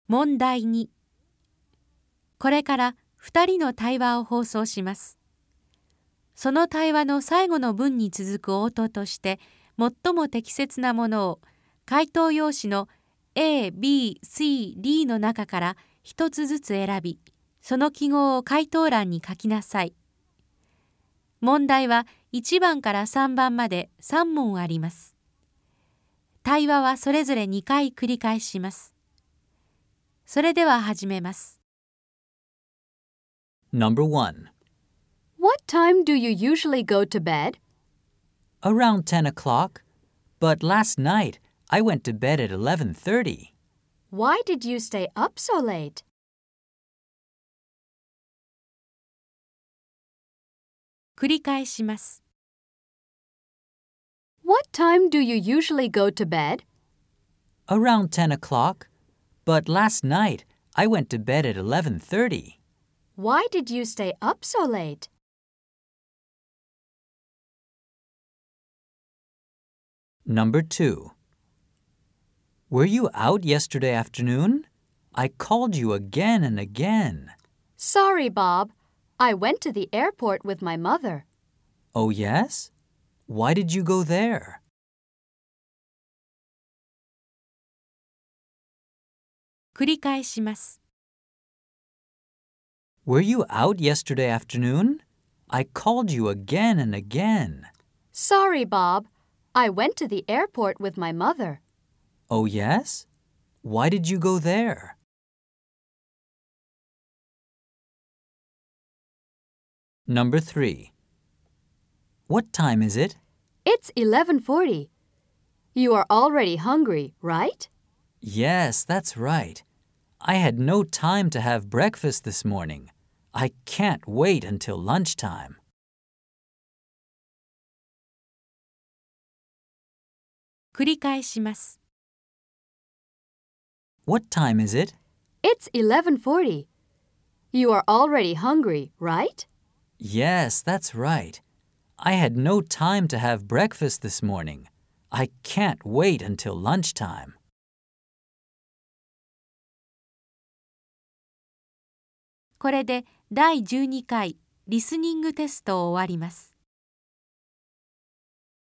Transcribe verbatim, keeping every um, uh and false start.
問題に。これからふたりの対話を放送します。その対話の最後の文に続く応答として、最も適切なものを回答用紙の A、B、C、D の中から一つずつ選び、その記号を回答欄に書きなさい。問題はいちばんからさんばんまでさん問あります。対話はそれぞれにかい繰り返します。それでは始めます。 Number one. What time do you usually go to bed? Around ten o'clock. But last night, I went to bed at eleven thirty. Why did you stay up so late? 繰り返します。 What time do you usually go to bed? Around ten o'clock. But last night, I went to bed at eleven thirty. Why did you stay up so late? Number two. Were you out yesterday afternoon? I called you again and again. Sorry, Bob. I went to the airport with my mother. Oh, yes? Why did you go there? 繰り返します。 Were you out yesterday afternoon? I called you again and again. Sorry, Bob. I went to the airport with my mother. Oh, yes? Why did you go there? Number three. What time is it? It's eleven forty. You are already hungry, right? Yes, that's right. I had no time to have breakfast this morning. I can't wait until lunchtime. 繰り返します。 What time is it? It's eleven forty. You are already hungry, right? Yes, that's right. I had no time to have breakfast this morning. I can't wait until lunchtime. これでだいじゅうにかいリスニングテストを終わります。